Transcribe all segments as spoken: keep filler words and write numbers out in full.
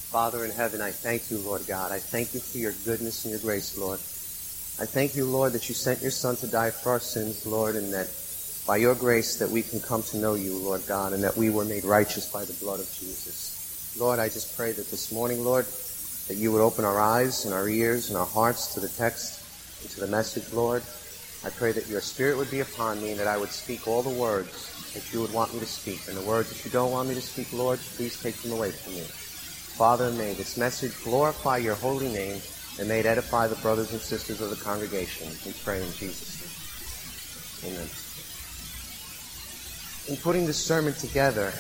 Father in heaven, I thank you, Lord God. I thank you for your goodness and your grace, Lord. I thank you, Lord, that you sent your Son to die for our sins, Lord, and that by your grace that we can come to know you, Lord God, and that we were made righteous by the blood of Jesus. Lord, I just pray that this morning, Lord, that you would open our eyes and our ears and our hearts to the text and to the message, Lord. I pray that your Spirit would be upon me and that I would speak all the words that you would want me to speak. And the words that you don't want me to speak, Lord, please take them away from me. Father, may this message glorify your holy name and may it edify the brothers and sisters of the congregation. We pray in Jesus' name. Amen. In putting this sermon together,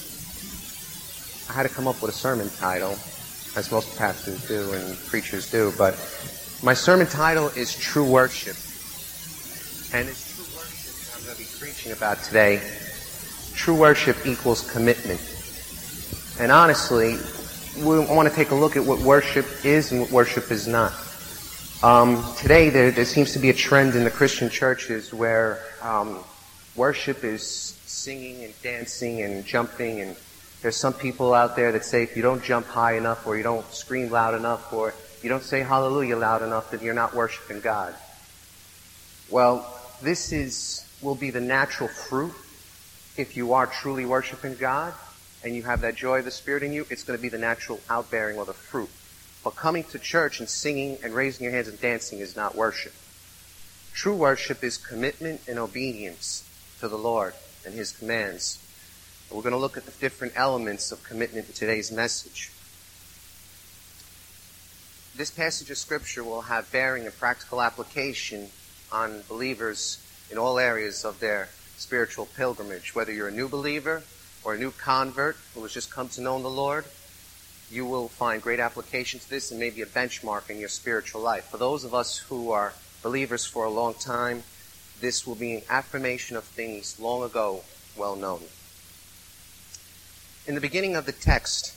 I had to come up with a sermon title, as most pastors do and preachers do, but my sermon title is True Worship. And it's true worship that I'm going to be preaching about today. True worship equals commitment. And honestly, we want to take a look at what worship is and what worship is not. Um, today, there, there seems to be a trend in the Christian churches where um, worship is singing and dancing and jumping, and there's some people out there that say if you don't jump high enough or you don't scream loud enough or you don't say hallelujah loud enough that you're not worshiping God. Well, this is will be the natural fruit if you are truly worshiping God and you have that joy of the Spirit in you. It's going to be the natural outbearing of the fruit. But coming to church and singing and raising your hands and dancing is not worship. True worship is commitment and obedience to the Lord and His commands. And we're going to look at the different elements of commitment in today's message. This passage of Scripture will have bearing and practical application on believers in all areas of their spiritual pilgrimage. Whether you're a new believer or a new convert who has just come to know the Lord, you will find great application to this and maybe a benchmark in your spiritual life. For those of us who are believers for a long time, this will be an affirmation of things long ago well known. In the beginning of the text,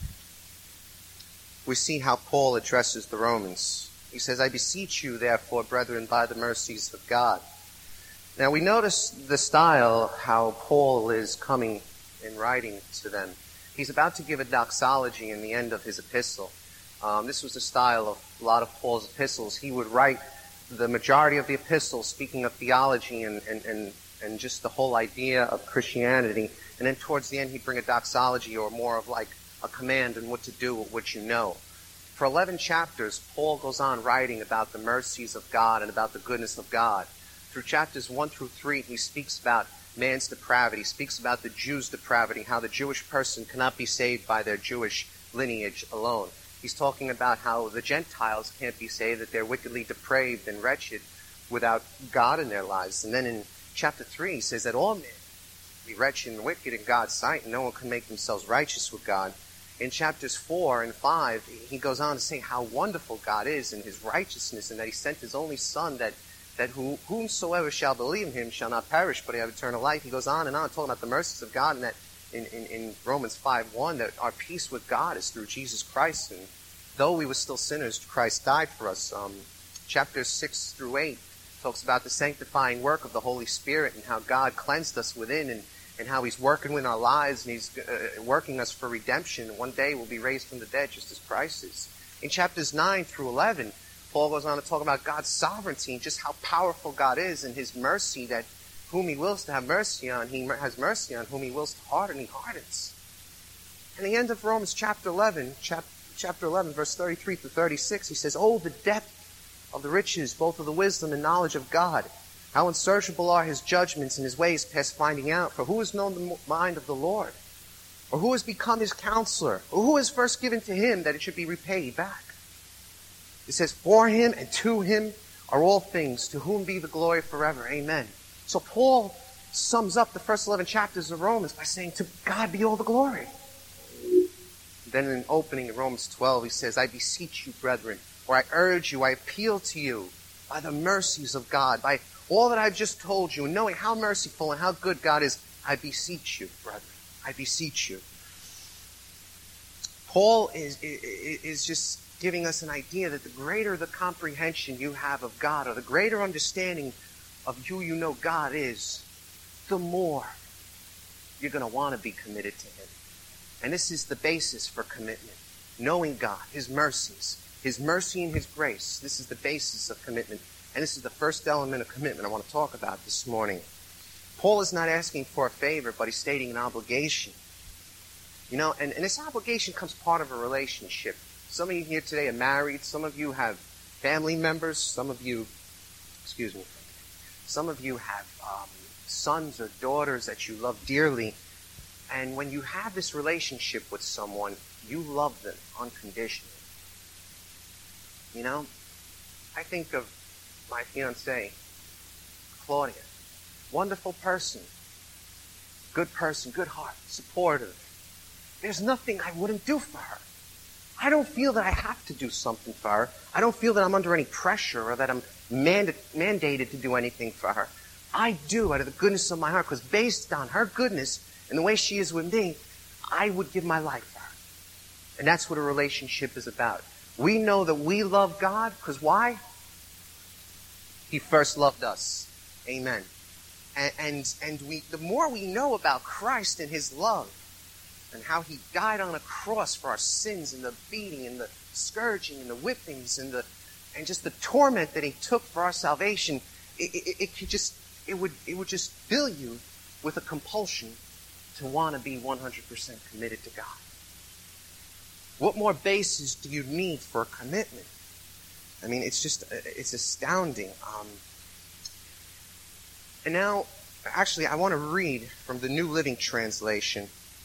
we see how Paul addresses the Romans. He says, I beseech you, therefore, brethren, by the mercies of God. Now, we notice the style, how Paul is coming in writing to them. He's about to give a doxology in the end of his epistle. Um, this was the style of a lot of Paul's epistles. He would write the majority of the epistle speaking of theology and, and, and, and just the whole idea of Christianity. And then towards the end, he'd bring a doxology or more of like a command on what to do with what you know. For eleven chapters, Paul goes on writing about the mercies of God and about the goodness of God. Through chapters one through three, he speaks about man's depravity, speaks about the Jews' depravity, how the Jewish person cannot be saved by their Jewish lineage alone. He's talking about how the Gentiles can't be saved, that they're wickedly depraved and wretched without God in their lives. And then in chapter three, he says that all men be wretched and wicked in God's sight, and no one can make themselves righteous with God. In chapters four and five, he goes on to say how wonderful God is in His righteousness and that He sent His only Son that that who, whomsoever shall believe in Him shall not perish but have eternal life. He goes on and on talking about the mercies of God, and that in, in, in Romans five one that our peace with God is through Jesus Christ. And though we were still sinners, Christ died for us. Um, chapters six through eight talks about the sanctifying work of the Holy Spirit and how God cleansed us within, and and how He's working in our lives, and He's uh, working us for redemption. One day we'll be raised from the dead just as Christ is. In chapters nine through eleven, Paul goes on to talk about God's sovereignty and just how powerful God is and His mercy, that whom He wills to have mercy on, He has mercy on. Whom He wills to harden, He hardens. And the end of Romans chapter eleven, chap, chapter eleven, verse thirty-three through thirty-six, he says, oh, the depth of the riches, both of the wisdom and knowledge of God. How unsearchable are His judgments and His ways past finding out. For who has known the mind of the Lord? Or who has become His counselor? Or who has first given to Him that it should be repaid back? It says, for Him and to Him are all things, to whom be the glory forever. Amen. So Paul sums up the first eleven chapters of Romans by saying, to God be all the glory. Then in opening in Romans twelve, he says, I beseech you, brethren, or I urge you, I appeal to you, by the mercies of God, by all that I've just told you, and knowing how merciful and how good God is, I beseech you, brethren. I beseech you. Paul is, is, is just giving us an idea that the greater the comprehension you have of God, or the greater understanding of who you know God is, the more you're going to want to be committed to Him. And this is the basis for commitment. knowing God, his mercies, his mercy and his grace. This is the basis of commitment. And this is the first element of commitment I want to talk about this morning. Paul is not asking for a favor, but he's stating an obligation. You know, and, and this obligation comes part of a relationship. Some of you here today are married. Some of you have family members. Some of you, excuse me, some of you have um, sons or daughters that you love dearly. And when you have this relationship with someone, you love them unconditionally. You know, I think of my fiancée, Claudia. Wonderful person. Good person, good heart, supportive. There's nothing I wouldn't do for her. I don't feel that I have to do something for her. I don't feel that I'm under any pressure or that I'm manda- mandated to do anything for her. I do out of the goodness of my heart, because based on her goodness and the way she is with me, I would give my life for her. And that's what a relationship is about. We know that we love God because why? He first loved us. Amen. And, and, and we, the more we know about Christ and his love, and how he died on a cross for our sins, and the beating, and the scourging, and the whippings, and the and just the torment that he took for our salvation, it, it, it could just it would it would just fill you with a compulsion to want to be one hundred percent committed to God. What more basis do you need for a commitment? I mean, it's just it's astounding. Um, and now, actually, I want to read from the New Living Translation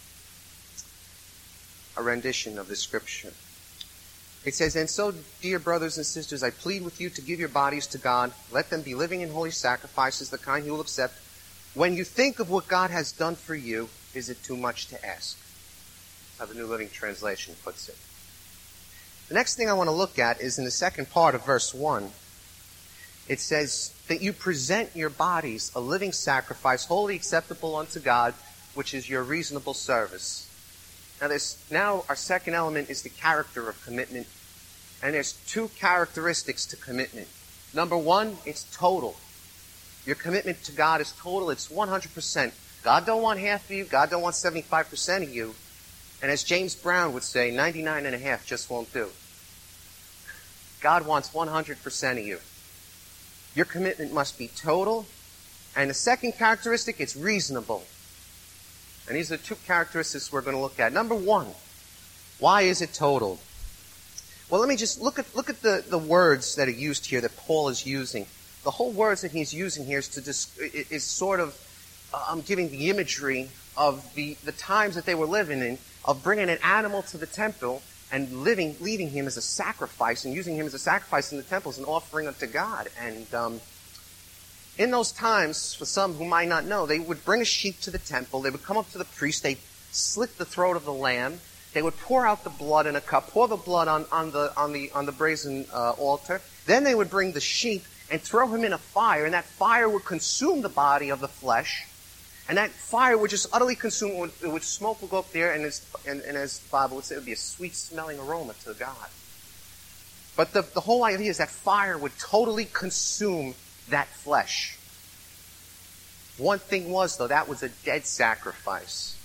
a rendition of the scripture. It says, "And so, dear brothers and sisters, I plead with you to give your bodies to God. Let them be living and holy sacrifices, the kind he will accept. When you think of what God has done for you, is it too much to ask?" That's how the New Living Translation puts it. The next thing I want to look at is in the second part of verse one. It says that you present your bodies a living sacrifice, wholly acceptable unto God, which is your reasonable service. Now, there's, now our second element is the character of commitment. And there's two characteristics to commitment. Number one, it's total. Your commitment to God is total. It's one hundred percent. God don't want half of you. God don't want seventy-five percent of you. And as James Brown would say, ninety-nine and a half just won't do. God wants one hundred percent of you. Your commitment must be total. And the second characteristic, it's reasonable. And these are the two characteristics we're going to look at. Number one, why is it total? Well, let me just look at look at the, the words that are used here that Paul is using. The whole words that he's using here is to dis, is sort of um, giving the imagery of the, the times that they were living in, of bringing an animal to the temple and living, leaving him as a sacrifice and using him as a sacrifice in the temple as an offering unto God. And um, in those times, for some who might not know, they would bring a sheep to the temple. They would come up to the priest. They'd slit the throat of the lamb. They would pour out the blood in a cup, pour the blood on, on the on the on the brazen uh, altar. Then they would bring the sheep and throw him in a fire, and that fire would consume the body of the flesh. And that fire would just utterly consume it. Would, it would smoke would go up there, and as, and, and as the Bible would say, it would be a sweet-smelling aroma to God. But the, the whole idea is that fire would totally consume that flesh. One thing was, though, that was a dead sacrifice.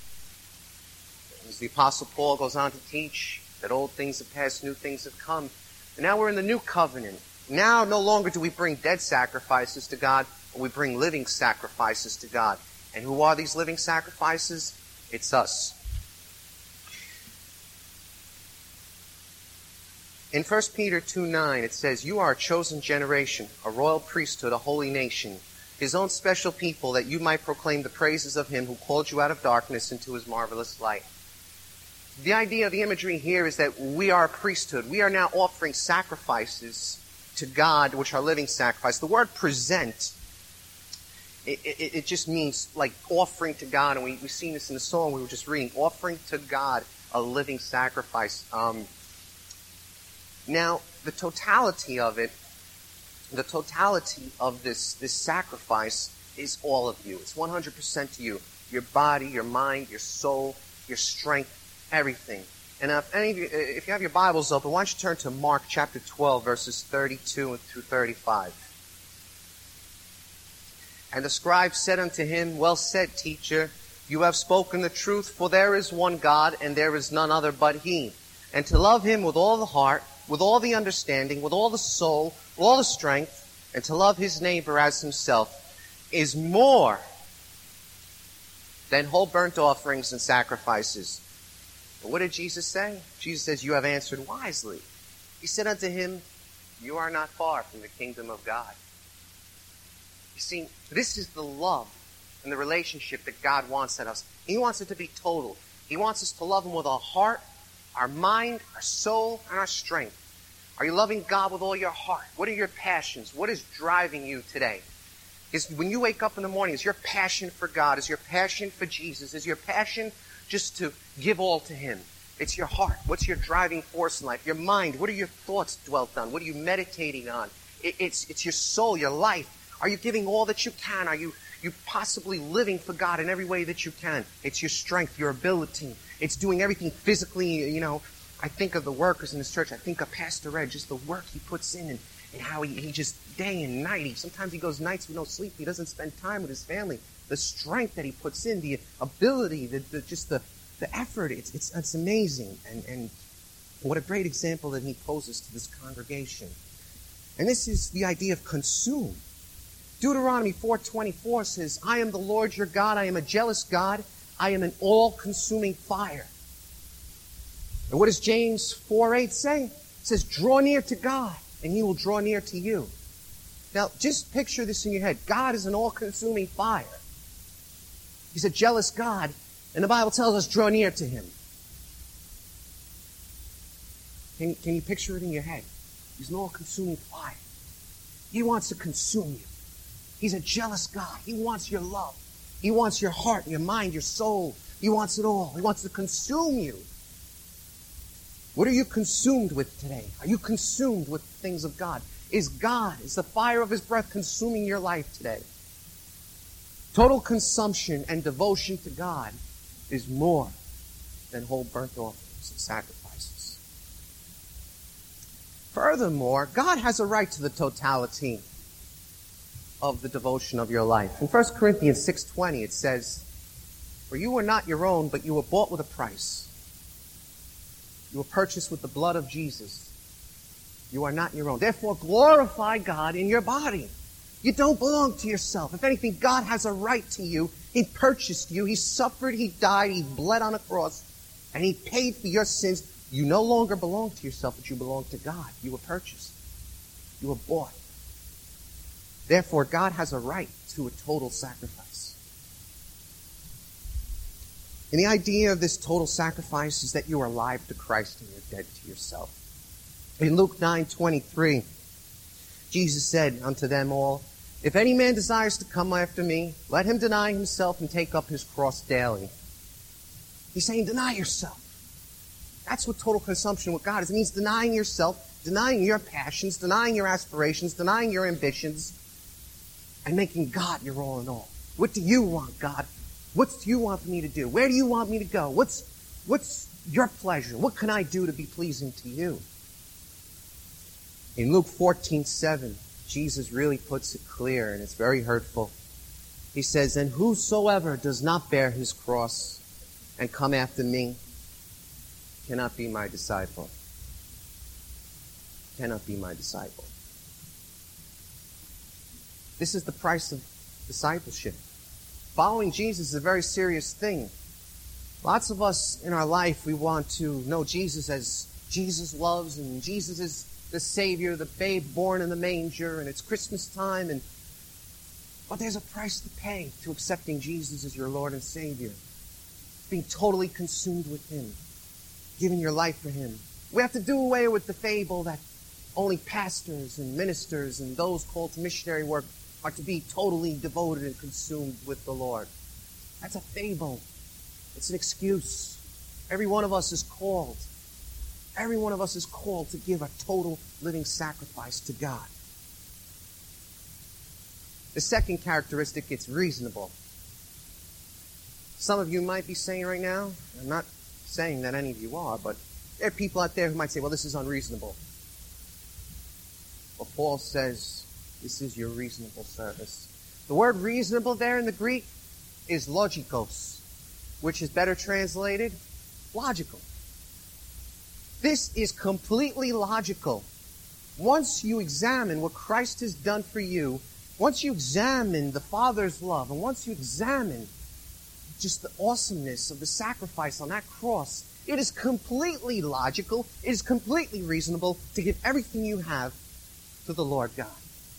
As the Apostle Paul goes on to teach, that old things have passed, new things have come. And now we're in the new covenant. Now no longer do we bring dead sacrifices to God, but we bring living sacrifices to God. And who are these living sacrifices? It's us. In First Peter two nine, it says, "You are a chosen generation, a royal priesthood, a holy nation, his own special people, that you might proclaim the praises of him who called you out of darkness into his marvelous light." The idea, the imagery here is that we are a priesthood. We are now offering sacrifices to God, which are living sacrifice. The word present, it, it, it just means like offering to God. And we, we've seen this in the song we were just reading. Offering to God a living sacrifice. Um, now, the totality of it, the totality of this, this sacrifice is all of you. It's one hundred percent to you. Your body, your mind, your soul, your strength, everything. And if any of you, if you have your Bibles open, why don't you turn to Mark chapter twelve, verses thirty-two through thirty-five. "And the scribe said unto him, Well said, teacher, you have spoken the truth, for there is one God, and there is none other but he. and to love him with all the heart, with all the understanding, with all the soul, with all the strength, and to love his neighbor as himself is more than whole burnt offerings and sacrifices. But what did Jesus say? Jesus says, you have answered wisely. He said unto him, you are not far from the kingdom of God. You see, this is the love and the relationship that God wants at us. He wants it to be total. He wants us to love him with our heart, our mind, our soul, and our strength. Are you loving God with all your heart? What are your passions? What is driving you today? Is when you wake up in the morning, is your passion for God? Is your passion for Jesus? Is your passion just to give all to him? It's your heart. What's your driving force in life? Your mind. What are your thoughts dwelt on? What are you meditating on? It, it's, it's your soul, your life. Are you giving all that you can? Are you, you possibly living for God in every way that you can? It's your strength, your ability. It's doing everything physically. You know, I think of the workers in this church. I think of Pastor Ed, just the work he puts in and, and how he, he just day and night. He, sometimes he goes nights with no sleep. He doesn't spend time with his family. The strength that he puts in, the ability, the, the just the, the effort, it's, it's, it's amazing. And, and what a great example that he poses to this congregation. And this is the idea of consume. Deuteronomy four twenty-four says, I am the Lord your God. I am a jealous God. I am an all-consuming fire. And what does James four eight say? It says, draw near to God, and he will draw near to you. Now, just picture this in your head. God is an all-consuming fire. He's a jealous God, and the Bible tells us, draw near to him. Can, can you picture it in your head? He's an all-consuming fire. He wants to consume you. He's a jealous God. He wants your love. He wants your heart, your mind, your soul. He wants it all. He wants to consume you. What are you consumed with today? Are you consumed with the things of God? Is God, is the fire of his breath consuming your life today? Total consumption and devotion to God is more than whole burnt offerings and sacrifices. Furthermore, God has a right to the totality of the devotion of your life. In First Corinthians six twenty it says, for you were not your own, but you were bought with a price. You were purchased with the blood of Jesus. You are not your own. Therefore, glorify God in your body. You don't belong to yourself. If anything, God has a right to you. He purchased you. He suffered. He died. He bled on a cross. And he paid for your sins. You no longer belong to yourself, but you belong to God. You were purchased. You were bought. Therefore, God has a right to a total sacrifice. And the idea of this total sacrifice is that you are alive to Christ and you're dead to yourself. In Luke nine twenty-three, Jesus said unto them all, if any man desires to come after me, let him deny himself and take up his cross daily. He's saying, deny yourself. That's what total consumption with God is. It means denying yourself, denying your passions, denying your aspirations, denying your ambitions, and making God your all in all. What do you want, God? What do you want me to do? Where do you want me to go? What's, what's your pleasure? What can I do to be pleasing to you? In Luke fourteen seven, Jesus really puts it clear, and it's very hurtful. He says, and whosoever does not bear his cross and come after me cannot be my disciple. Cannot be my disciple. This is the price of discipleship. Following Jesus is a very serious thing. Lots of us in our life, we want to know Jesus as Jesus loves, and Jesus is the Savior, the babe born in the manger, and it's Christmas time, and but there's a price to pay to accepting Jesus as your Lord and Savior. Being totally consumed with him. Giving your life for him. We have to do away with the fable that only pastors and ministers and those called to missionary work are to be totally devoted and consumed with the Lord. That's a fable. It's an excuse. Every one of us is called. Every one of us is called to give a total living sacrifice to God. The second characteristic, it's reasonable. Some of you might be saying right now, I'm not saying that any of you are, but there are people out there who might say, well, this is unreasonable. Well, Paul says, this is your reasonable service. The word reasonable there in the Greek is logikos, which is better translated logical. This is completely logical. Once you examine what Christ has done for you, once you examine the Father's love, and once you examine just the awesomeness of the sacrifice on that cross, it is completely logical, it is completely reasonable to give everything you have to the Lord God.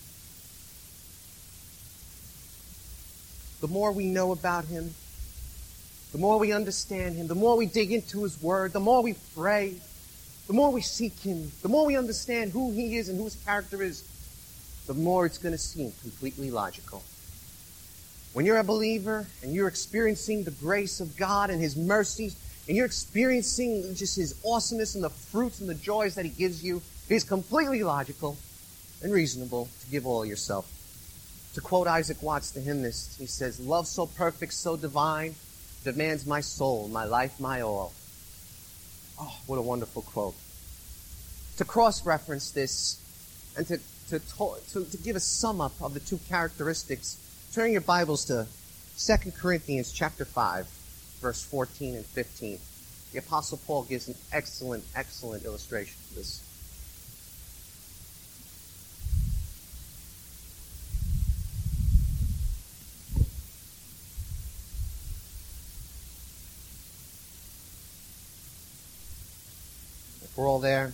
The more we know about Him, the more we understand Him, the more we dig into His Word, the more we pray, the more we seek Him, the more we understand who He is and who His character is, the more it's going to seem completely logical. When you're a believer and you're experiencing the grace of God and His mercies, and you're experiencing just His awesomeness and the fruits and the joys that He gives you, it is completely logical and reasonable to give all yourself. To quote Isaac Watts, the hymnist, he says, "Love so perfect, so divine, demands my soul, my life, my all." Oh, what a wonderful quote. To cross-reference this and to, to, to, to give a sum up of the two characteristics, turn your Bibles to Second Corinthians chapter five, verse fourteen and fifteen. The Apostle Paul gives an excellent, excellent illustration of this. If we're all there.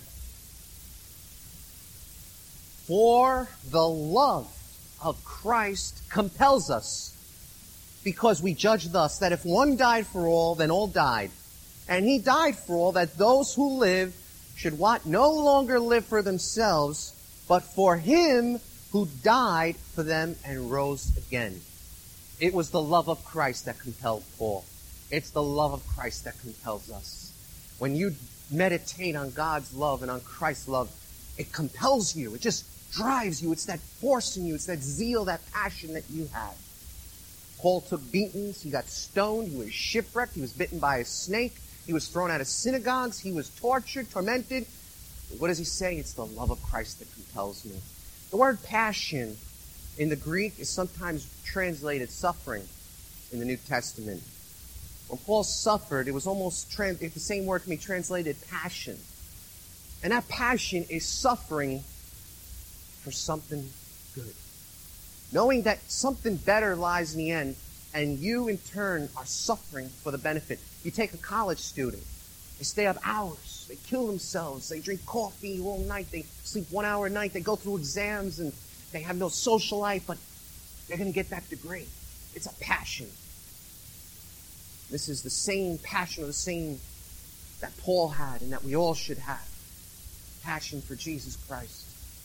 For the love of Christ compels us, because we judge thus, that if one died for all, then all died. And He died for all, that those who live should what? No longer live for themselves, but for Him who died for them and rose again. It was the love of Christ that compelled Paul. It's the love of Christ that compels us. When you meditate on God's love and on Christ's love, it compels you. It just drives you. It's that force in you. It's that zeal, that passion that you have. Paul took beatings. He got stoned. He was shipwrecked. He was bitten by a snake. He was thrown out of synagogues. He was tortured, tormented. What does he say? It's the love of Christ that compels me. The word passion in the Greek is sometimes translated suffering in the New Testament. When Paul suffered, it was almost trans- the same word can be translated passion. And that passion is suffering for something good. Knowing that something better lies in the end, and you in turn are suffering for the benefit. You take a college student. They stay up hours. They kill themselves. They drink coffee all night. They sleep one hour a night. They go through exams and they have no social life, but they're going to get that degree. It's a passion. This is the same passion or the same that Paul had and that we all should have. Passion for Jesus Christ.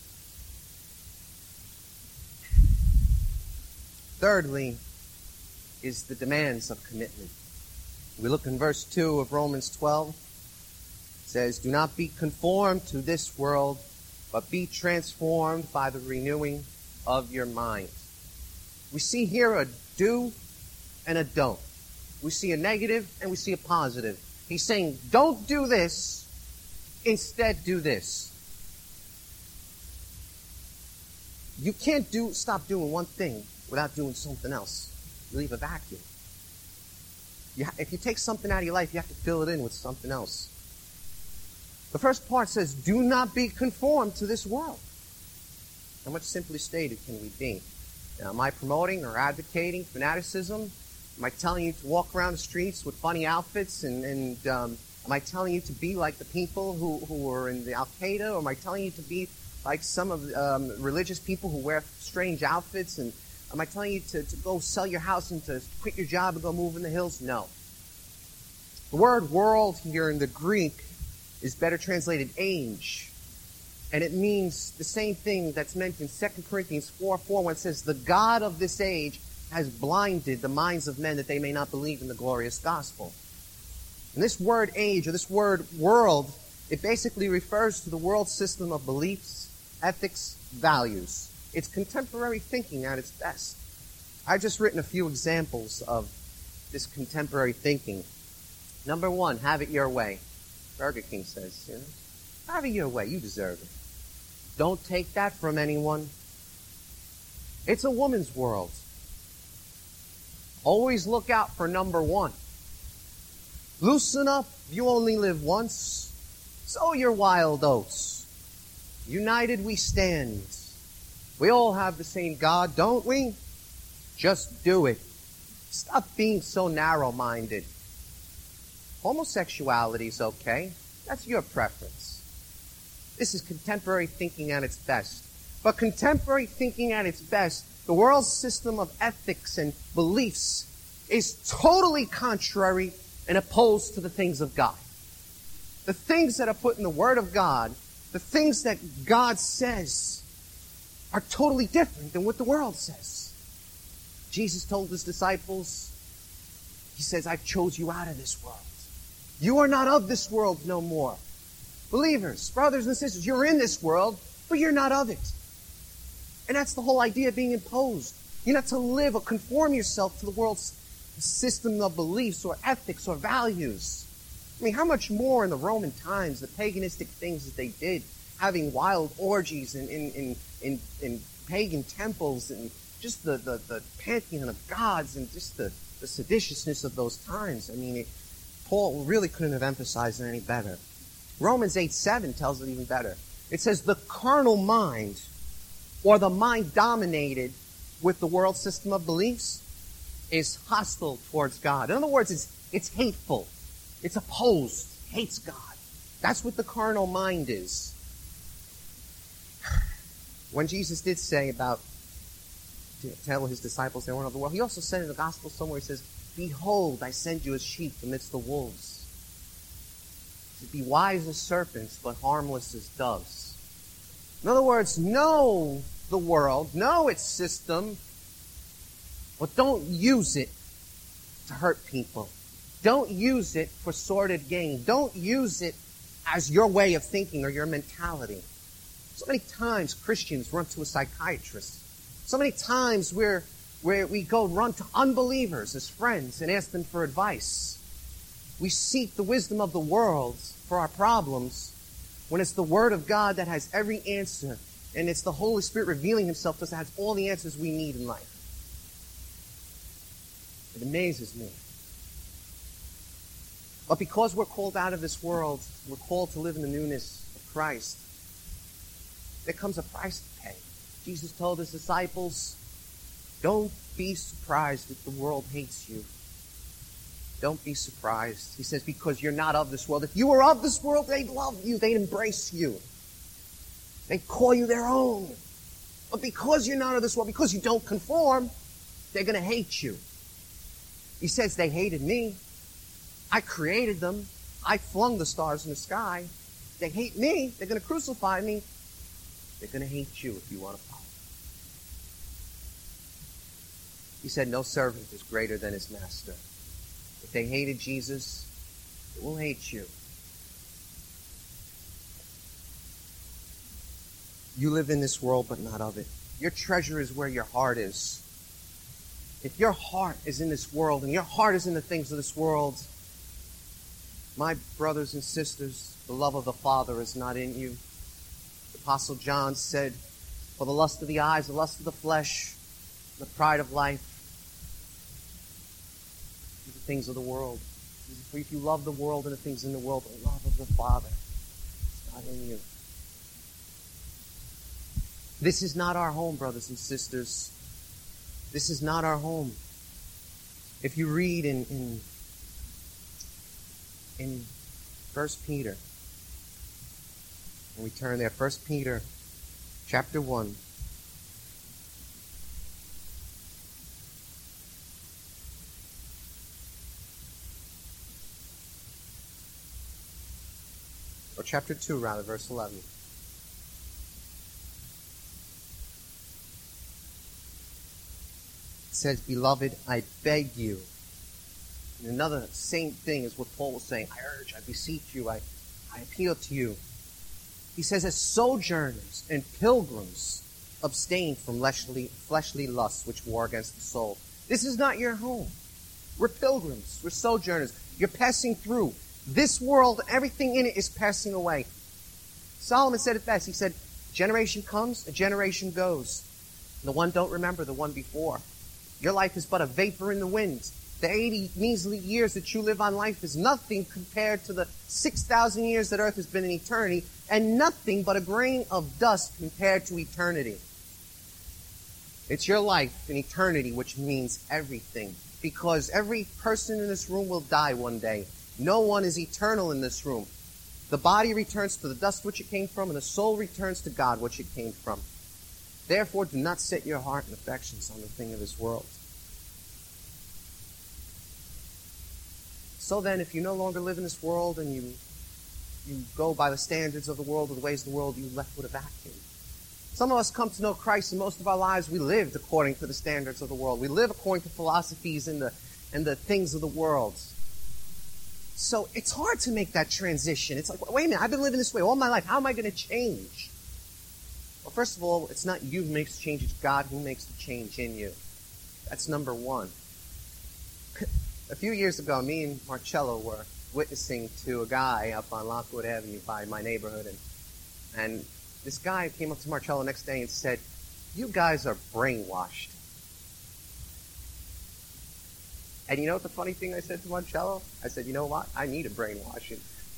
Thirdly, is the demands of commitment. We look in verse two of Romans twelve. It says, "Do not be conformed to this world, but be transformed by the renewing of your mind." We see here a do and a don't. We see a negative and we see a positive. He's saying, don't do this, instead do this. You can't do stop doing one thing without doing something else. You leave a vacuum. You ha- if you take something out of your life, you have to fill it in with something else. The first part says, do not be conformed to this world. How much simply stated can we be? Now, am I promoting or advocating fanaticism? Am I telling you to walk around the streets with funny outfits? And, and um, am I telling you to be like the people who, who are in the Al-Qaeda? Or am I telling you to be like some of the um, religious people who wear strange outfits? And am I telling you to, to go sell your house and to quit your job and go move in the hills? No. The word world here in the Greek is better translated age. And it means the same thing that's meant in Second Corinthians four four when it says, the God of this age has blinded the minds of men that they may not believe in the glorious gospel. And this word age, or this word world, it basically refers to the world system of beliefs, ethics, values. It's contemporary thinking at its best. I've just written a few examples of this contemporary thinking. Number one, have it your way. Burger King says, you know, have it your way. You deserve it. Don't take that from anyone. It's a woman's world. Always look out for number one. Loosen up. You only live once. Sow your wild oats. United we stand. We all have the same God, don't we? Just do it. Stop being so narrow-minded. Homosexuality is okay. That's your preference. This is contemporary thinking at its best. But contemporary thinking at its best, the world's system of ethics and beliefs is totally contrary and opposed to the things of God. The things that are put in the Word of God, the things that God says, are totally different than what the world says. Jesus told his disciples, he says, I chose you out of this world. You are not of this world no more. Believers, brothers and sisters, you're in this world, but you're not of it. And that's the whole idea of being imposed. You're not to live or conform yourself to the world's system of beliefs or ethics or values. I mean, how much more in the Roman times, the paganistic things that they did, having wild orgies in, in, in, in, in pagan temples and just the, the, the pantheon of gods and just the, the seditiousness of those times. I mean, it, Paul really couldn't have emphasized it any better. Romans eight seven tells it even better. It says, the carnal mind, or the mind dominated with the world system of beliefs, is hostile towards God. In other words, it's, it's hateful. It's opposed. Hates God. That's what the carnal mind is. When Jesus did say about, to tell his disciples they weren't of the world, he also said in the gospel somewhere, he says, behold, I send you as sheep amidst the wolves. To be wise as serpents, but harmless as doves. In other words, know the world, know its system, but don't use it to hurt people. Don't use it for sordid gain. Don't use it as your way of thinking or your mentality. So many times Christians run to a psychiatrist. So many times we're, where we go run to unbelievers as friends and ask them for advice. We seek the wisdom of the world for our problems when it's the Word of God that has every answer, and it's the Holy Spirit revealing Himself to us that has all the answers we need in life. It amazes me. But because we're called out of this world, we're called to live in the newness of Christ, there comes a price to pay. Jesus told His disciples, don't be surprised if the world hates you. Don't be surprised. He says, because you're not of this world. If you were of this world, they'd love you. They'd embrace you. They'd call you their own. But because you're not of this world, because you don't conform, they're going to hate you. He says, they hated me. I created them. I flung the stars in the sky. They hate me. They're going to crucify me. They're going to hate you if you want to follow. He said, no servant is greater than his master. If they hated Jesus, they will hate you. You live in this world, but not of it. Your treasure is where your heart is. If your heart is in this world, and your heart is in the things of this world, my brothers and sisters, the love of the Father is not in you. The Apostle John said, for the lust of the eyes, the lust of the flesh, the pride of life, the things of the world. For if you love the world and the things in the world, the love of the Father is not in you. This is not our home, brothers and sisters. This is not our home. If you read in in, in First Peter, and we turn there, First Peter chapter one. Or chapter two, rather, verse eleven. It says, beloved, I beg you. And another same thing is what Paul was saying. I urge, I beseech you, I, I appeal to you. He says, as sojourners and pilgrims, abstain from fleshly, fleshly lusts which war against the soul. This is not your home. We're pilgrims. We're sojourners. You're passing through. This world, everything in it is passing away. Solomon said it best. He said, generation comes, a generation goes. The one don't remember the one before. Your life is but a vapor in the wind. The eighty measly years that you live on life is nothing compared to the six thousand years that earth has been in eternity, and nothing but a grain of dust compared to eternity. It's your life in eternity which means everything, because every person in this room will die one day. No one is eternal in this room. The body returns to the dust which it came from, and the soul returns to God which it came from. Therefore, do not set your heart and affections on the thing of this world. So then, if you no longer live in this world and you you go by the standards of the world or the ways of the world, you're left with a vacuum. Some of us come to know Christ, and most of our lives we lived according to the standards of the world. We live according to philosophies and the and the things of the world. So it's hard to make that transition. It's like, wait a minute, I've been living this way all my life. How am I going to change? Well, first of all, it's not you who makes the change, it's God who makes the change in you. That's number one. A few years ago, me and Marcello were witnessing to a guy up on Lockwood Avenue by my neighborhood, and and this guy came up to Marcello the next day and said, "You guys are brainwashed." And you know what the funny thing I said to Marcello? I said, you know what? I need a brainwashing.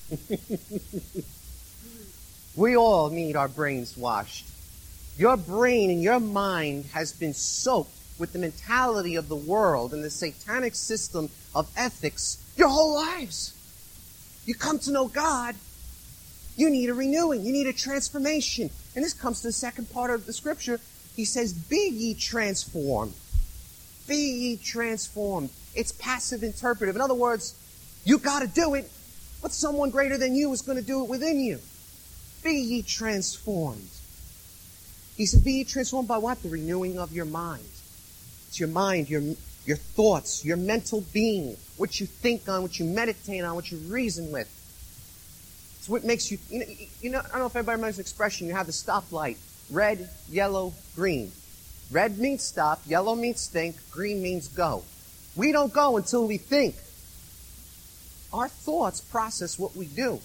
We all need our brains washed. Your brain and your mind has been soaked with the mentality of the world and the satanic system of ethics your whole lives. You come to know God, you need a renewing, you need a transformation. And this comes to the second part of the scripture. He says, be ye transformed. Be ye transformed. It's passive interpretive. In other words, you got to do it, but someone greater than you is going to do it within you. Be ye transformed. He said, be ye transformed by what? The renewing of your mind. It's your mind, your your thoughts, your mental being, what you think on, what you meditate on, what you reason with. It's what makes you, you know, you know, I don't know if everybody remembers the expression, you have the stoplight, red, yellow, green. Red means stop, yellow means think, green means go. We don't go until we think. Our thoughts process what we do.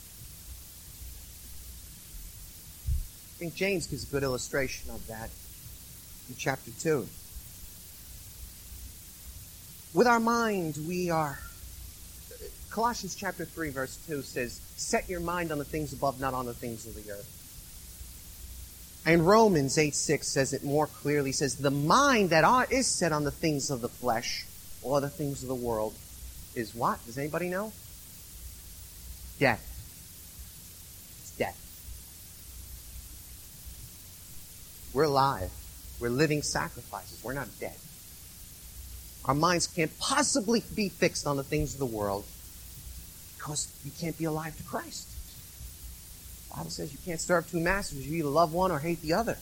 I think James gives a good illustration of that in chapter two. With our mind, we are... Colossians chapter three, verse two says, set your mind on the things above, not on the things of the earth. And Romans eight six says it more clearly. Says, the mind that are, is set on the things of the flesh or the things of the world is what? Does anybody know? Death. It's death. We're alive. We're living sacrifices. We're not dead. Our minds can't possibly be fixed on the things of the world because you can't be alive to Christ. The Bible says you can't serve two masters. You either love one or hate the other.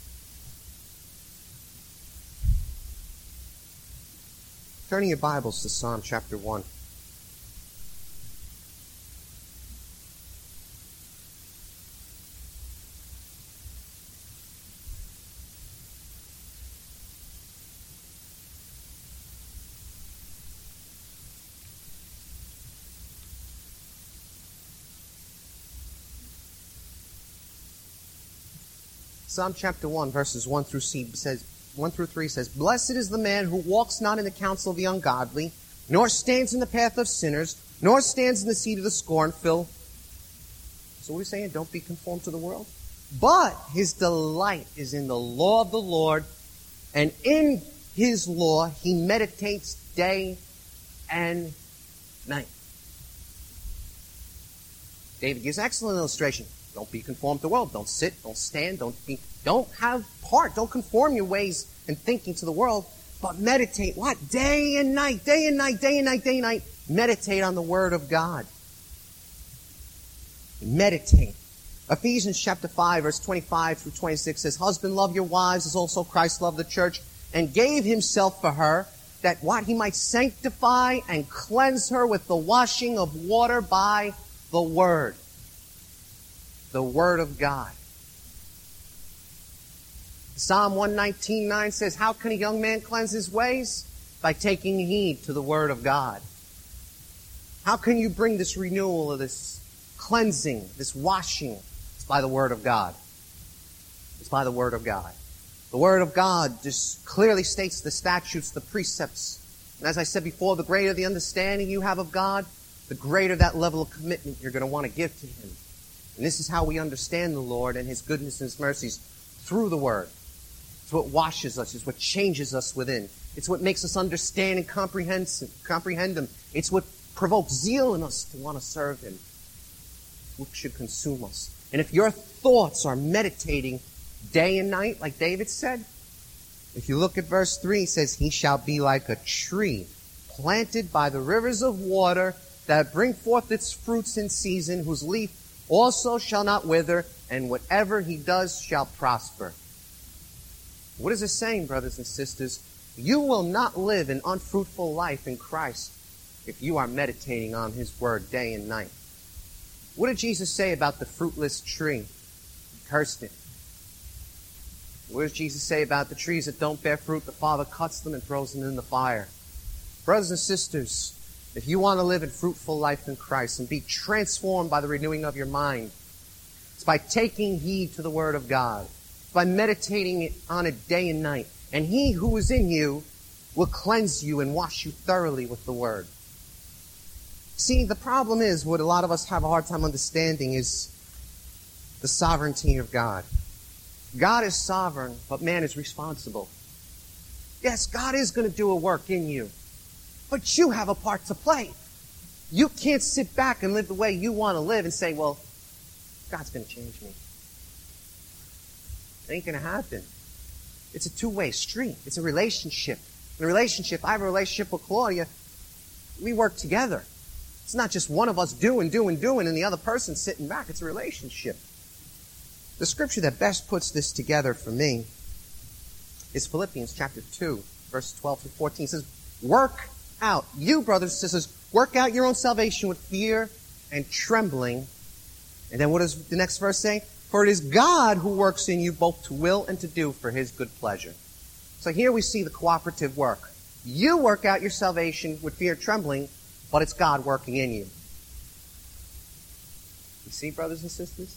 Turning your Bibles to Psalm chapter one. Psalm chapter one, verses one through C says, one through three says, blessed is the man who walks not in the counsel of the ungodly, nor stands in the path of sinners, nor stands in the seat of the scornful. So what are we saying? Don't be conformed to the world. But his delight is in the law of the Lord, and in his law he meditates day and night. David gives an excellent illustration. Don't be conformed to the world. Don't sit, don't stand, don't be, don't have part. Don't conform your ways and thinking to the world, but meditate what? Day and night, day and night, day and night, day and night. Meditate on the Word of God. Meditate. Ephesians chapter five, verse twenty-five through twenty-six says, husband, love your wives as also Christ loved the church and gave himself for her, that what? He might sanctify and cleanse her with the washing of water by the Word. The Word of God. Psalm one nineteen nine says, how can a young man cleanse his ways? By taking heed to the Word of God. How can you bring this renewal of this cleansing, this washing? It's by the Word of God. It's by the Word of God. The Word of God just clearly states the statutes, the precepts, And as I said before, the greater the understanding you have of God, the greater that level of commitment you're going to want to give to Him. And this is how we understand the Lord and His goodness and His mercies, through the Word. It's what washes us. It's what changes us within. It's what makes us understand and comprehend, comprehend Him. It's what provokes zeal in us to want to serve Him. It's what should consume us. And if your thoughts are meditating day and night, like David said, if you look at verse three, it says, He shall be like a tree planted by the rivers of water that bring forth its fruits in season, whose leaf also shall not wither, and whatever he does shall prosper. What is it saying, brothers and sisters? You will not live an unfruitful life in Christ if you are meditating on His Word day and night. What did Jesus say about the fruitless tree? He cursed it. What does Jesus say about the trees that don't bear fruit? The Father cuts them and throws them in the fire. Brothers and sisters, if you want to live a fruitful life in Christ and be transformed by the renewing of your mind, it's by taking heed to the Word of God. It's by meditating on it day and night. And He who is in you will cleanse you and wash you thoroughly with the Word. See, the problem is, what a lot of us have a hard time understanding is the sovereignty of God. God is sovereign, but man is responsible. Yes, God is going to do a work in you, but you have a part to play. You can't sit back and live the way you want to live and say, well, God's going to change me. It ain't going to happen. It's a two-way street. It's a relationship. In a relationship, I have a relationship with Claudia. We work together. It's not just one of us doing, doing, doing, and the other person sitting back. It's a relationship. The scripture that best puts this together for me is Philippians chapter two, verses twelve through fourteen. It says, work out, you brothers and sisters, work out your own salvation with fear and trembling. And then what does the next verse say? For it is God who works in you both to will and to do for His good pleasure. So here we see the cooperative work. You work out your salvation with fear and trembling, but it's God working in you. You see, brothers and sisters?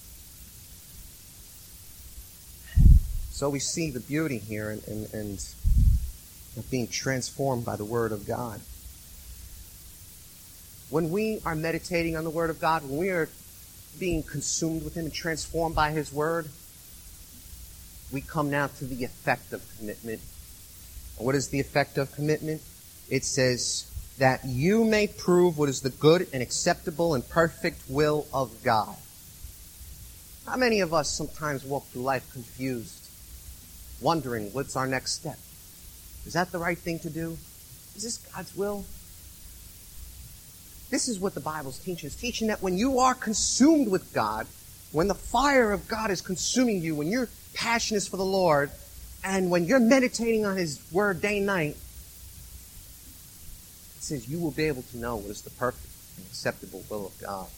So we see the beauty here and, and, and of being transformed by the Word of God. When we are meditating on the Word of God, when we are being consumed with Him and transformed by His Word, we come now to the effect of commitment. And what is the effect of commitment? It says that you may prove what is the good and acceptable and perfect will of God. How many of us sometimes walk through life confused, wondering what's our next step? Is that the right thing to do? Is this God's will? This is what the Bible's teaching. It's teaching that when you are consumed with God, when the fire of God is consuming you, when your passion is for the Lord, and when you're meditating on His Word day and night, it says you will be able to know what is the perfect and acceptable will of God.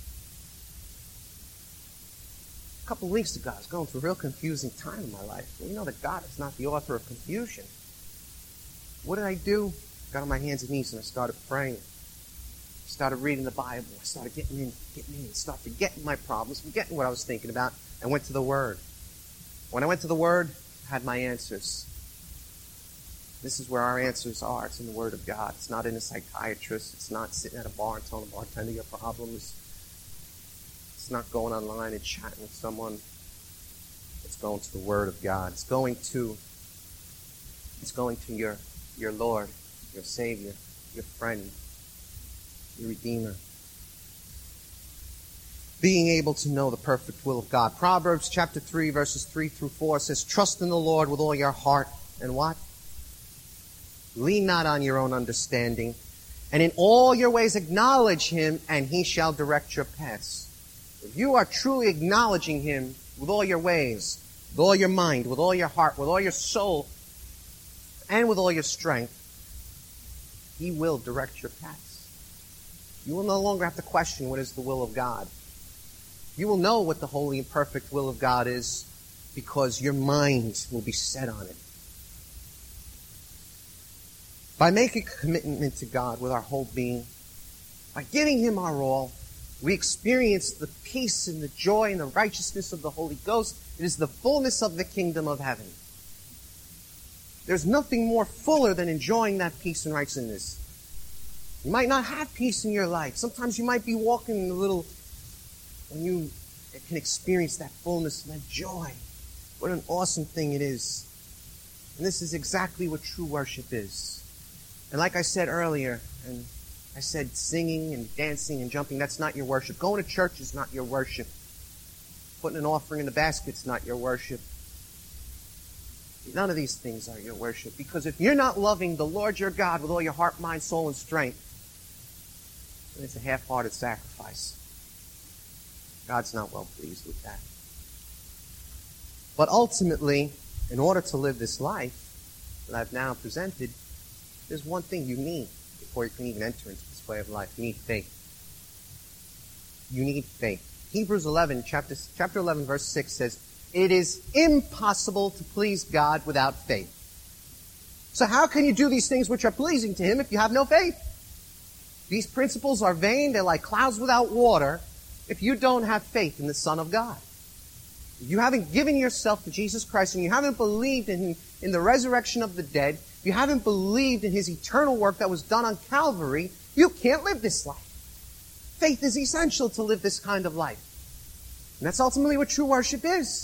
A couple of weeks ago, I was going through a real confusing time in my life. Well, you know that God is not the author of confusion. What did I do? I got on my hands and knees and I started praying. I started reading the Bible. I started getting in, getting in, started forgetting my problems, forgetting what I was thinking about, and went to the Word. When I went to the Word, I had my answers. This is where our answers are. It's in the Word of God. It's not in a psychiatrist. It's not sitting at a bar and telling a bartender your problems. It's not going online and chatting with someone. It's going to the Word of God. It's going to, it's going to your, your Lord, your Savior, your friend, your Redeemer. Being able to know the perfect will of God. Proverbs chapter three, verses three through four says, trust in the Lord with all your heart. And what? Lean not on your own understanding. And in all your ways acknowledge Him, and He shall direct your paths. If you are truly acknowledging Him with all your ways, with all your mind, with all your heart, with all your soul, and with all your strength, He will direct your paths. You will no longer have to question what is the will of God. You will know what the holy and perfect will of God is because your mind will be set on it. By making a commitment to God with our whole being, by giving Him our all, we experience the peace and the joy and the righteousness of the Holy Ghost. It is the fullness of the kingdom of heaven. There's nothing more fuller than enjoying that peace and righteousness. You might not have peace in your life. Sometimes you might be walking a little, when you can experience that fullness and that joy. What an awesome thing it is. And this is exactly what true worship is. And like I said earlier, and I said singing and dancing and jumping, that's not your worship. Going to church is not your worship. Putting an offering in the basket is not your worship. None of these things are your worship. Because if you're not loving the Lord your God with all your heart, mind, soul, and strength, then it's a half-hearted sacrifice. God's not well pleased with that. But ultimately, in order to live this life that I've now presented, there's one thing you need before you can even enter into this way of life. You need faith. You need faith. Hebrews eleven, chapter, chapter eleven, verse six says, it is impossible to please God without faith. So how can you do these things which are pleasing to Him if you have no faith? These principles are vain. They're like clouds without water if you don't have faith in the Son of God. If you haven't given yourself to Jesus Christ and you haven't believed in, in the resurrection of the dead, if you haven't believed in His eternal work that was done on Calvary, you can't live this life. Faith is essential to live this kind of life. And that's ultimately what true worship is.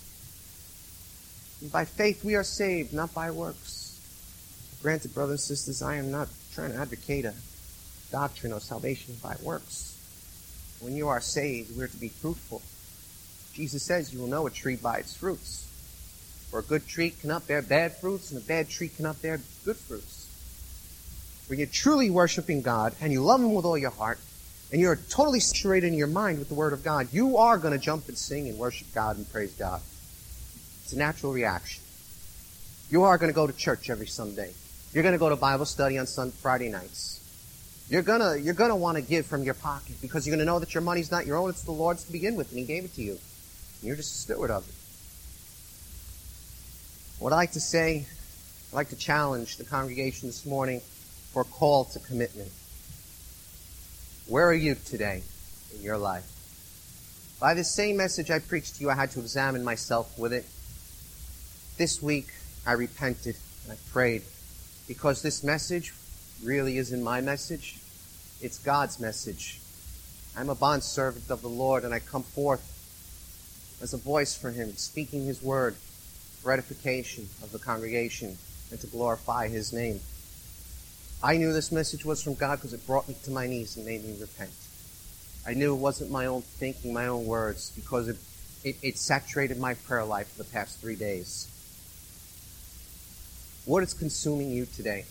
And by faith we are saved, not by works. Granted, brothers and sisters, I am not trying to advocate a doctrine of salvation by works. When you are saved, we're to be fruitful. Jesus says you will know a tree by its fruits. For a good tree cannot bear bad fruits, and a bad tree cannot bear good fruits. When you're truly worshiping God, and you love Him with all your heart, and you're totally saturated in your mind with the Word of God, you are going to jump and sing and worship God and praise God. It's a natural reaction. You are going to go to church every Sunday. You're going to go to Bible study on Sunday, Friday nights. You're going to, you're going to want to give from your pocket because you're going to know that your money's not your own, it's the Lord's to begin with, and He gave it to you. And you're just a steward of it. What I'd like to say, I'd like to challenge the congregation this morning for a call to commitment. Where are you today in your life? By this same message I preached to you, I had to examine myself with it. This week, I repented and I prayed because this message really isn't my message. It's God's message. I'm a bondservant of the Lord, and I come forth as a voice for Him, speaking His word for edification of the congregation and to glorify His name. I knew this message was from God because it brought me to my knees and made me repent. I knew it wasn't my own thinking, my own words, because it, it, it saturated my prayer life for the past three days. What is consuming you today?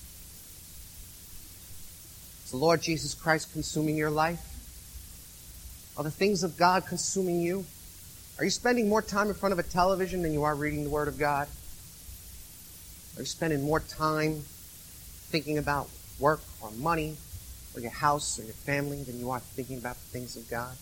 Is the Lord Jesus Christ consuming your life? Are the things of God consuming you? Are you spending more time in front of a television than you are reading the Word of God? Are you spending more time thinking about work or money or your house or your family than you are thinking about the things of God?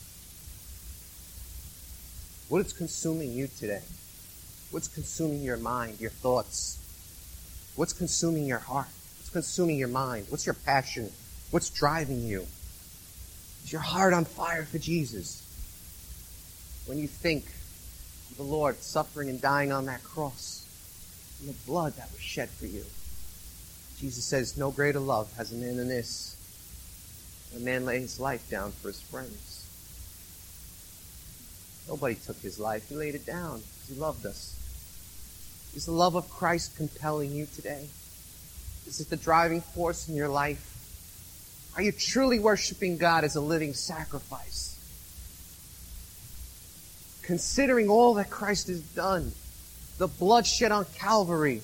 What is consuming you today? What's consuming your mind, your thoughts? What's consuming your heart? What's consuming your mind? What's your passion? What's driving you? Is your heart on fire for Jesus? When you think of the Lord suffering and dying on that cross and the blood that was shed for you, Jesus says, no greater love has a man than this. A man laid his life down for his friends. Nobody took his life. He laid it down because He loved us. Is the love of Christ compelling you today? Is it the driving force in your life? Are you truly worshiping God as a living sacrifice? Considering all that Christ has done, the blood shed on Calvary,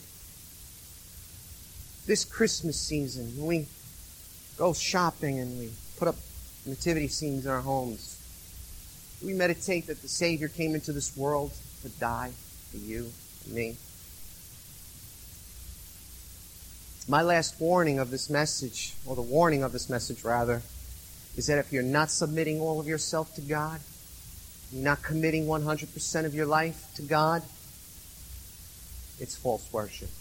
this Christmas season, when we go shopping and we put up nativity scenes in our homes, we meditate that the Savior came into this world to die for you and me. My last warning of this message, or the warning of this message rather, is that if you're not submitting all of yourself to God, you're not committing one hundred percent of your life to God, it's false worship.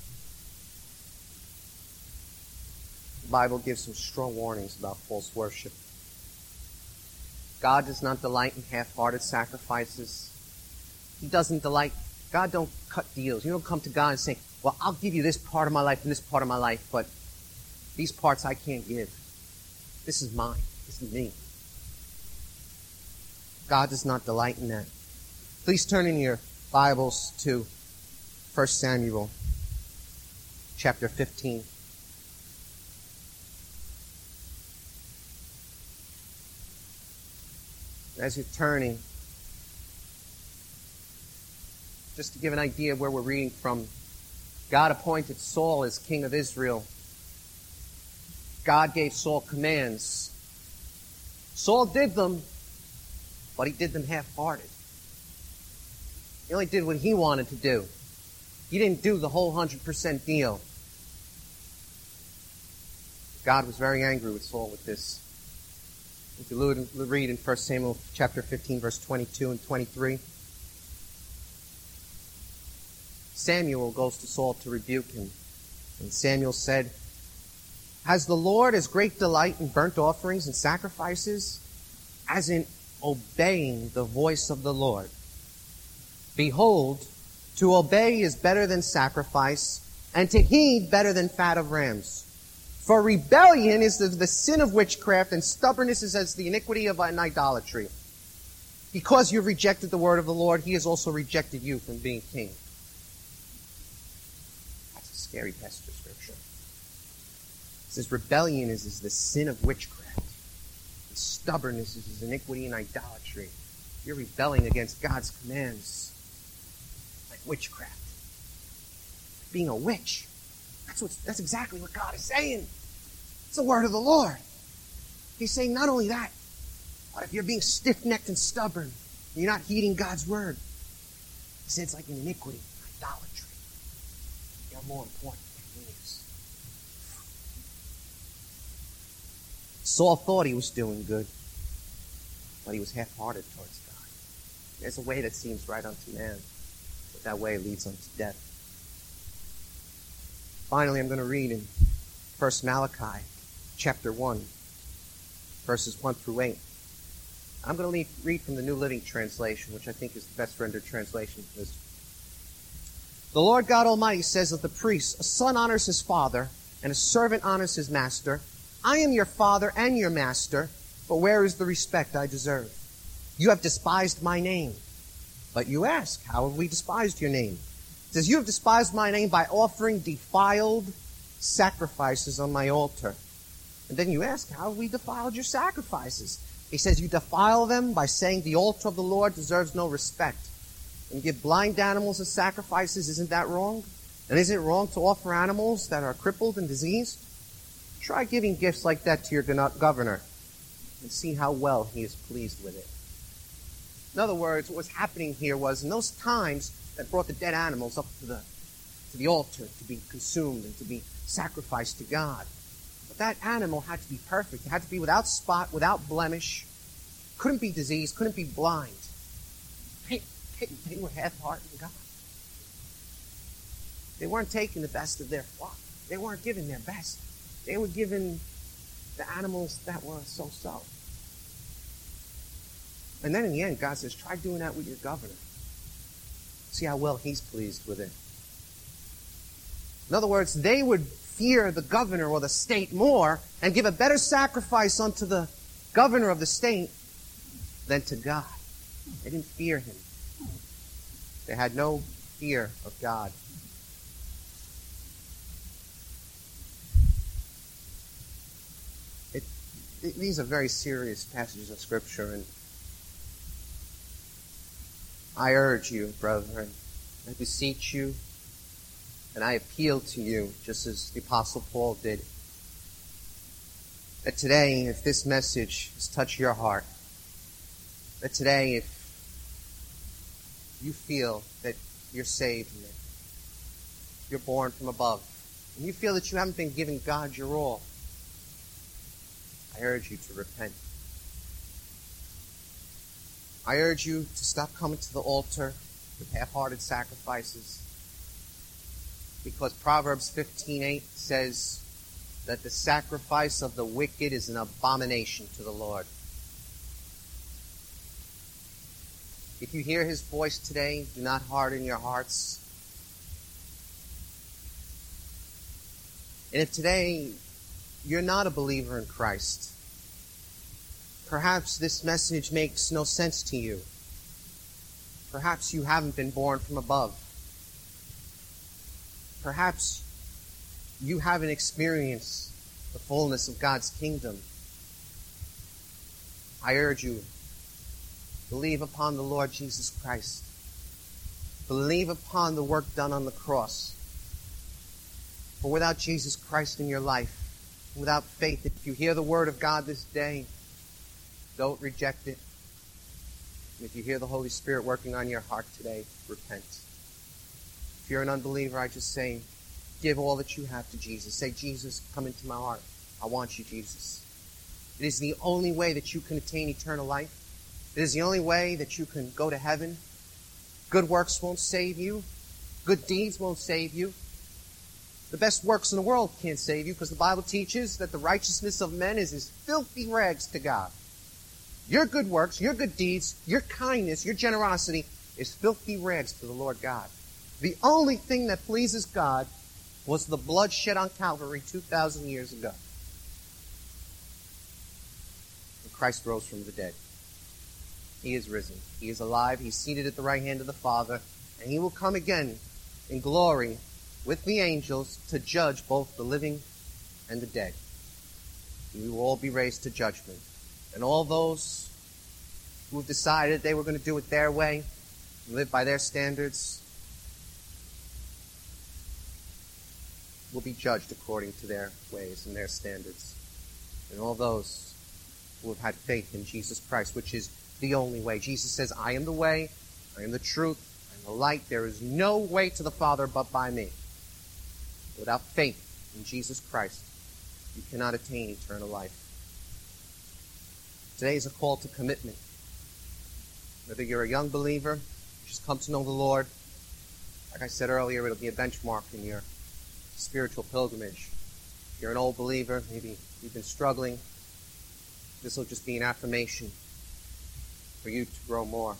The Bible gives some strong warnings about false worship. God does not delight in half-hearted sacrifices. He doesn't delight, God don't cut deals. You don't come to God and say, well, I'll give you this part of my life and this part of my life, but these parts I can't give. This is mine. This is me. God does not delight in that. Please turn in your Bibles to First Samuel chapter fifteen. As you're turning, just to give an idea of where we're reading from, God appointed Saul as king of Israel. God gave Saul commands. Saul did them, but he did them half-hearted. He only did what he wanted to do. He didn't do the whole one hundred percent deal. God was very angry with Saul with this. If you read in First Samuel chapter fifteen, verse twenty-two and twenty-three, Samuel goes to Saul to rebuke him. And Samuel said, "Has the Lord as great delight in burnt offerings and sacrifices as in obeying the voice of the Lord? Behold, to obey is better than sacrifice, and to heed better than fat of rams. For rebellion is the, the sin of witchcraft, and stubbornness is as the iniquity of an idolatry. Because you've rejected the word of the Lord, he has also rejected you from being king." That's a scary passage of Scripture. It says rebellion is, is the sin of witchcraft. And stubbornness is, is iniquity and idolatry. You're rebelling against God's commands. Like witchcraft. Being a witch. That's what, that's exactly what God is saying. It's the word of the Lord. He's saying not only that, but if you're being stiff-necked and stubborn, and you're not heeding God's word, he said it's like an iniquity, idolatry. You're more important than he is. Saul thought he was doing good, but he was half-hearted towards God. There's a way that seems right unto man, but that way leads unto death. Finally, I'm going to read in First Malachi, chapter one, verses one through eight. I'm going to lead, read from the New Living Translation, which I think is the best rendered translation for this. The Lord God Almighty says of the priest, "A son honors his father, and a servant honors his master. I am your father and your master, but where is the respect I deserve? You have despised my name." But you ask, how have we despised your name? It says, "You have despised my name by offering defiled sacrifices on my altar." And then you ask, how have we defiled your sacrifices? He says, "You defile them by saying the altar of the Lord deserves no respect. And give blind animals as sacrifices. Isn't that wrong? And is it wrong to offer animals that are crippled and diseased? Try giving gifts like that to your governor and see how well he is pleased with it." In other words, what was happening here was in those times that brought the dead animals up to the, to the altar to be consumed and to be sacrificed to God. But that animal had to be perfect. It had to be without spot, without blemish. Couldn't be diseased, couldn't be blind. They, they, they were half-hearted in God. They weren't taking the best of their flock. They weren't giving their best. They were giving the animals that were so-so. And then in the end, God says, try doing that with your governor. See how well he's pleased with it. In other words, they would fear the governor or the state more and give a better sacrifice unto the governor of the state than to God. They didn't fear him. They had no fear of God. It, it, these are very serious passages of Scripture, and I urge you, brethren, I beseech you, and I appeal to you, just as the Apostle Paul did, that today, if this message has touched your heart, that today, if you feel that you're saved and that you're born from above, and you feel that you haven't been giving God your all, I urge you to repent. I urge you to stop coming to the altar with half-hearted sacrifices, because Proverbs fifteen eight says that the sacrifice of the wicked is an abomination to the Lord. If you hear his voice today, do not harden your hearts. And if today you're not a believer in Christ, perhaps this message makes no sense to you. Perhaps you haven't been born from above. Perhaps you haven't experienced the fullness of God's kingdom. I urge you, believe upon the Lord Jesus Christ. Believe upon the work done on the cross. For without Jesus Christ in your life, without faith, if you hear the word of God this day, don't reject it. And if you hear the Holy Spirit working on your heart today, repent. If you're an unbeliever, I just say, give all that you have to Jesus. Say, Jesus, come into my heart. I want you, Jesus. It is the only way that you can attain eternal life. It is the only way that you can go to heaven. Good works won't save you. Good deeds won't save you. The best works in the world can't save you, because the Bible teaches that the righteousness of men is as filthy rags to God. Your good works, your good deeds, your kindness, your generosity is filthy rags to the Lord God. The only thing that pleases God was the blood shed on Calvary two thousand years ago. And Christ rose from the dead. He is risen. He is alive. He's seated at the right hand of the Father. And he will come again in glory with the angels to judge both the living and the dead. And we will all be raised to judgment. And all those who have decided they were going to do it their way, and live by their standards, will be judged according to their ways and their standards. And all those who have had faith in Jesus Christ, which is the only way. Jesus says, I am the way, I am the truth, I am the light. There is no way to the Father but by me. Without faith in Jesus Christ, you cannot attain eternal life. Today is a call to commitment. Whether you're a young believer, you just come to know the Lord, like I said earlier, it'll be a benchmark in your spiritual pilgrimage. If you're an old believer, maybe you've been struggling, this will just be an affirmation for you to grow more.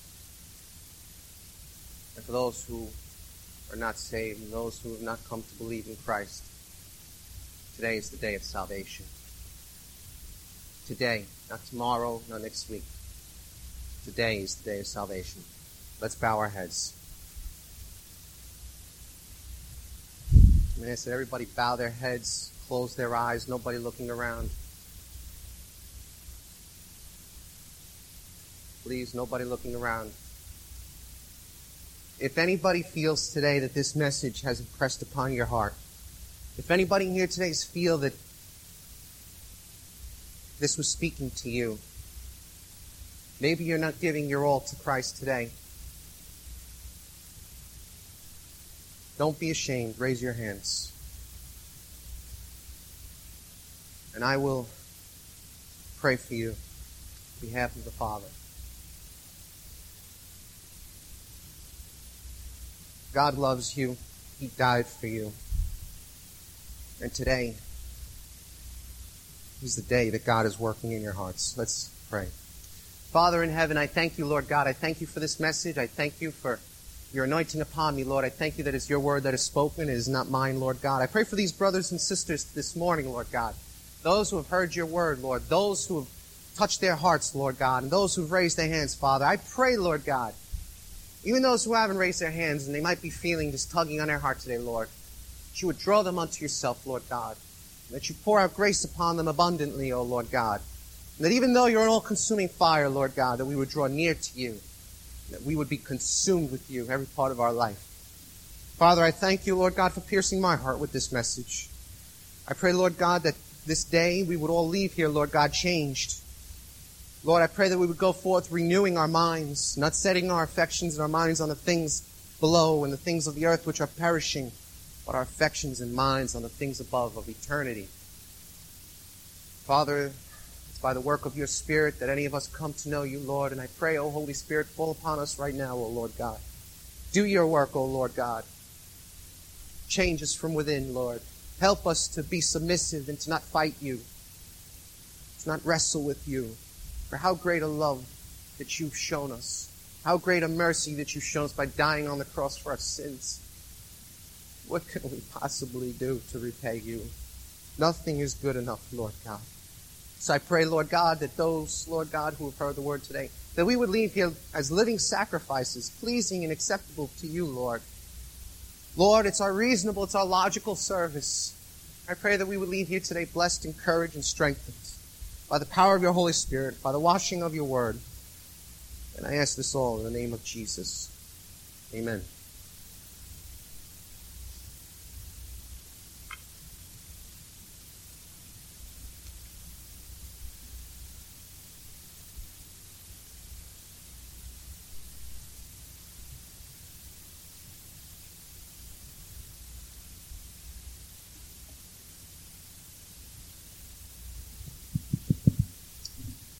And for those who are not saved and those who have not come to believe in Christ, today is the day of salvation. Today, not tomorrow, not next week. Today is the day of salvation. Let's bow our heads. I'm going to ask that everybody bow their heads, close their eyes, nobody looking around. Please, nobody looking around. If anybody feels today that this message has impressed upon your heart, if anybody here today feel that this was speaking to you, maybe you're not giving your all to Christ today. Don't be ashamed. Raise your hands. And I will pray for you on behalf of the Father. God loves you. He died for you. And today is the day that God is working in your hearts. Let's pray. Father in heaven, I thank you, Lord God. I thank you for this message. I thank you for your anointing upon me, Lord. I thank you that it's your word that is spoken. It is not mine, Lord God. I pray for these brothers and sisters this morning, Lord God. Those who have heard your word, Lord. Those who have touched their hearts, Lord God. And those who have raised their hands, Father. I pray, Lord God, even those who haven't raised their hands and they might be feeling this tugging on their heart today, Lord, that you would draw them unto yourself, Lord God. And that you pour out grace upon them abundantly, O Lord God. And that even though you're an all-consuming fire, Lord God, that we would draw near to you. That we would be consumed with you every part of our life. Father, I thank you, Lord God, for piercing my heart with this message. I pray, Lord God, that this day we would all leave here, Lord God, changed. Lord, I pray that we would go forth renewing our minds, not setting our affections and our minds on the things below and the things of the earth which are perishing, but our affections and minds on the things above of eternity. Father, it's by the work of your Spirit that any of us come to know you, Lord, and I pray, O Holy Spirit, fall upon us right now, O Lord God. Do your work, O Lord God. Change us from within, Lord. Help us to be submissive and to not fight you, to not wrestle with you. For how great a love that you've shown us. How great a mercy that you've shown us by dying on the cross for our sins. what can we possibly do to repay you? Nothing is good enough, Lord God. So I pray, Lord God, that those, Lord God, who have heard the word today, that we would leave here as living sacrifices, pleasing and acceptable to you, Lord. Lord, it's our reasonable, it's our logical service. I pray that we would leave here today blessed, encouraged, and strengthened by the power of your Holy Spirit, by the washing of your word. And I ask this all in the name of Jesus. Amen.